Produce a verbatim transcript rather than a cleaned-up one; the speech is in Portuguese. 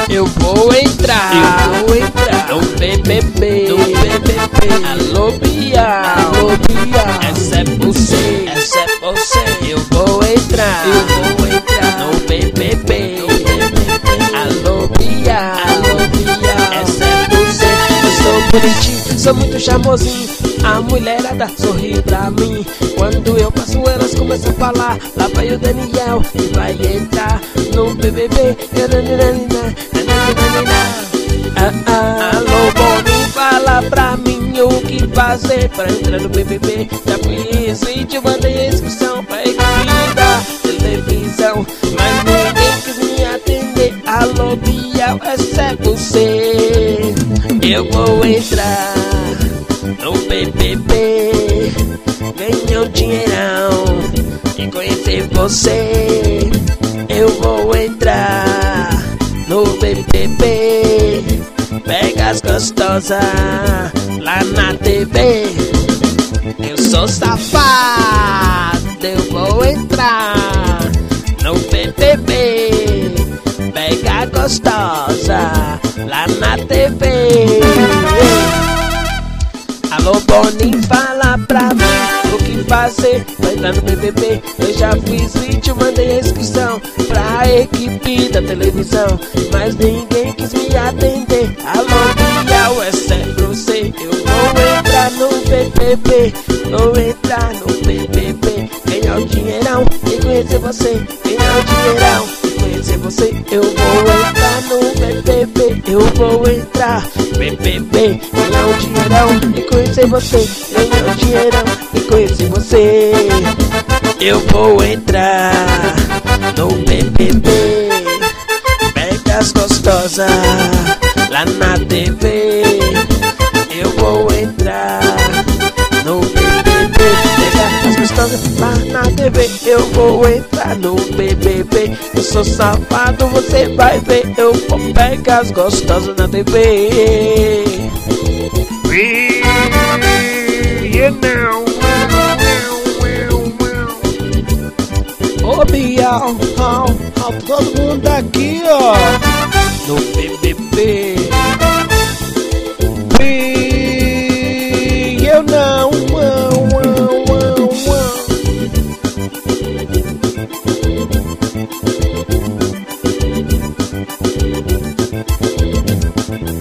Eu vou entrar, eu vou entrar no B B B, no B B B. Alô Bia, alô Bia, essa é você, essa é você. Eu vou entrar, eu vou entrar no B B B, no B B B. Alô Bia, alô Bia, essa é você. Eu sou bonitinho, sou muito charmosinho. A mulherada sorri pra mim. Quando eu passo elas começam a falar. Lá vai o Daniel e vai entrar no B B B. Ah, ah. Alô, Boninho, fala pra mim o que fazer pra entrar no B B B. Já fiz vídeo, mandei a inscrição pra equipe da televisão, mas ninguém quis me atender. Alô, Biel, essa é você. Eu vou entrar no B B B, ganhar um dinheirão e conhecer você. Eu vou entrar no B B B, pega as gostosas lá na T V. Eu sou safado, eu vou entrar no B B B, pega a gostosa lá na T V. Alô Boninho, fala pra mim o que fazer pra entrar no B B B. Eu já fiz vídeo, mandei a inscrição pra equipe da televisão, mas ninguém quis me atender. Alô Bial, essa é pra você. Eu vou entrar no B B B, vou entrar no B B B, ganhar o dinheirão e conhecer você. Ganhar o dinheirão e conhecer você. Eu vou entrar no B B B, eu vou entrar B B B, ganhar o dinheirão e conhecer você. Ganhar o dinheirão e conhecer você. Eu vou entrar no B B B, pega as gostosas lá na T V. Eu vou entrar no B B B, pega as gostosas lá na T V. Eu vou entrar no B B B, eu sou safado, você vai ver. Eu vou pegar as gostosas na T V. You know, Ô Bial, ó, ó, todo mundo aqui, ó, no B B B.